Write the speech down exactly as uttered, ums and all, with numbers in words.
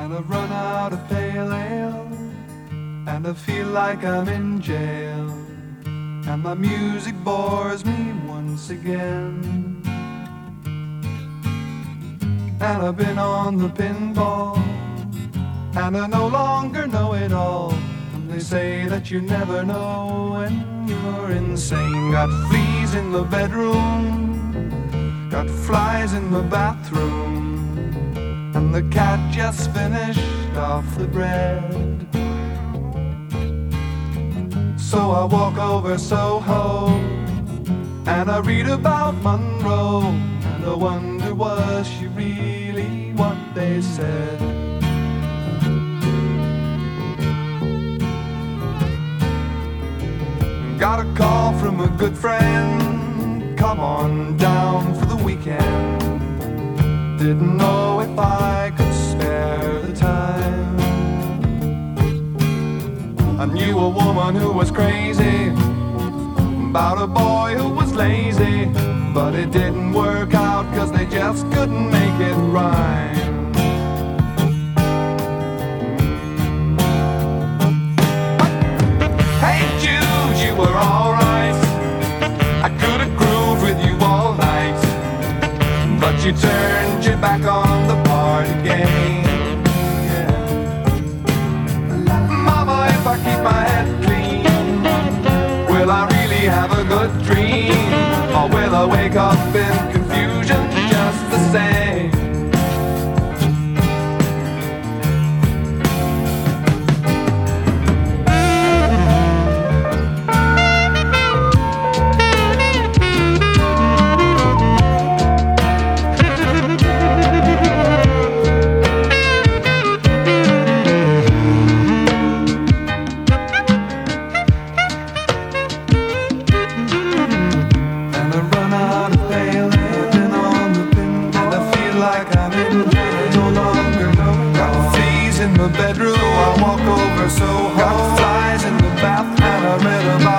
and I've run out of pale ale, and I feel like I'm in jail, and my music bores me once again. And I've been on the pinball, and I no longer know it all. And they say that you never know when you're insane. Got fleas in the bedroom, got flies in the bathroom, and the cat just finished off the bread. So I walk over Soho, and I read about Monroe, and I wonder, was she really what they said? Got a call from a good friend, come on down for the weekend. Didn't know if I could spare the time. I knew a woman who was crazy about a boy who was lazy, but it didn't work out cause they just couldn't make it rhyme. Hey Jude, you were alright, I could have grooved with you all night, but you turned your back on the party game. Yeah. Mama, if I keep my head clean, will I really have a good dream, or will I wake up in confusion just the same? Bedroom, I walk over Soho, got flies in the bath, and I read about